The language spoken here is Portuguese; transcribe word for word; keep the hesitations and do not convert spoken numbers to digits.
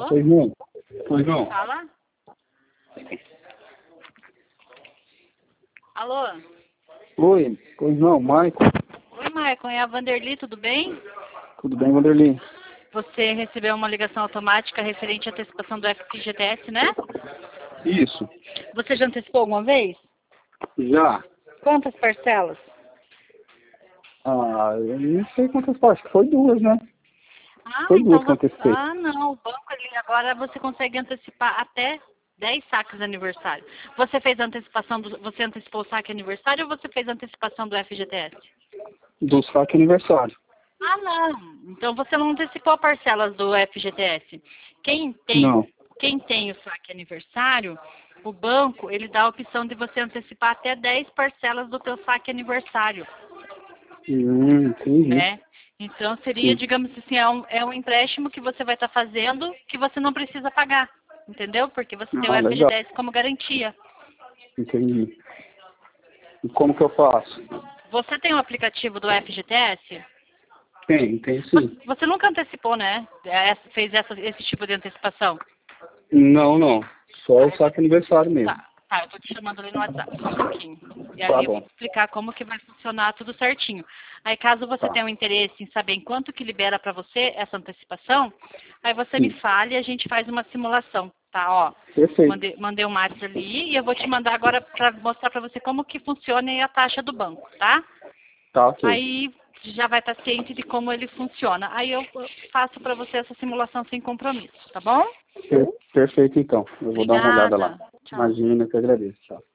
Pois não. Pois não. Fala. Alô? Oi, pois não, Michael. Oi, Maicon, é a Vanderly, tudo bem? Tudo bem, Vanderly? Você recebeu uma ligação automática referente à antecipação do F G T S, né? Isso. Você já antecipou alguma vez? Já. Quantas parcelas? Ah, eu não sei quantas partes, que foi duas, né? Ah, Foi duas então que eu você... antecipei. Ah, não, o banco ali agora você consegue antecipar até dez saques de aniversário. Você fez a antecipação do... Você antecipou o saque aniversário ou você fez a antecipação do F G T S? Do saque aniversário. Ah, não. Então você não antecipou parcelas do F G T S. Quem tem, Não. quem tem o saque aniversário, o banco, ele dá a opção de você antecipar até dez parcelas do teu saque aniversário, Hum, entendi. né? Então seria, Sim. digamos assim, é um, é um empréstimo que você vai estar fazendo que você não precisa pagar, entendeu? Porque você tem o Ah, legal. F G T S como garantia. Entendi. E como que eu faço? Você tem o aplicativo do F G T S? Tem, tem Você, sim. você nunca antecipou, né? É, fez essa, esse tipo de antecipação? Não, não. Só o saque aniversário mesmo. Tá, tá, eu tô te chamando ali no WhatsApp, só um pouquinho. E Tá aí eu vou bom. explicar como que vai funcionar tudo certinho. Aí caso você Tá. tenha um interesse em saber em quanto que libera para você essa antecipação, aí você me Sim. fale e a gente faz uma simulação, tá? Ó, Perfeito. mandei, mandei um WhatsApp ali e eu vou te mandar agora para mostrar para você como que funciona aí a taxa do banco, tá? Tá, ok. Aí já vai estar ciente de como ele funciona. Aí eu faço para você essa simulação sem compromisso, tá bom? Per- Perfeito, então. Eu vou dar uma olhada lá. Obrigada. Tchau. Imagina, que eu agradeço. Tchau.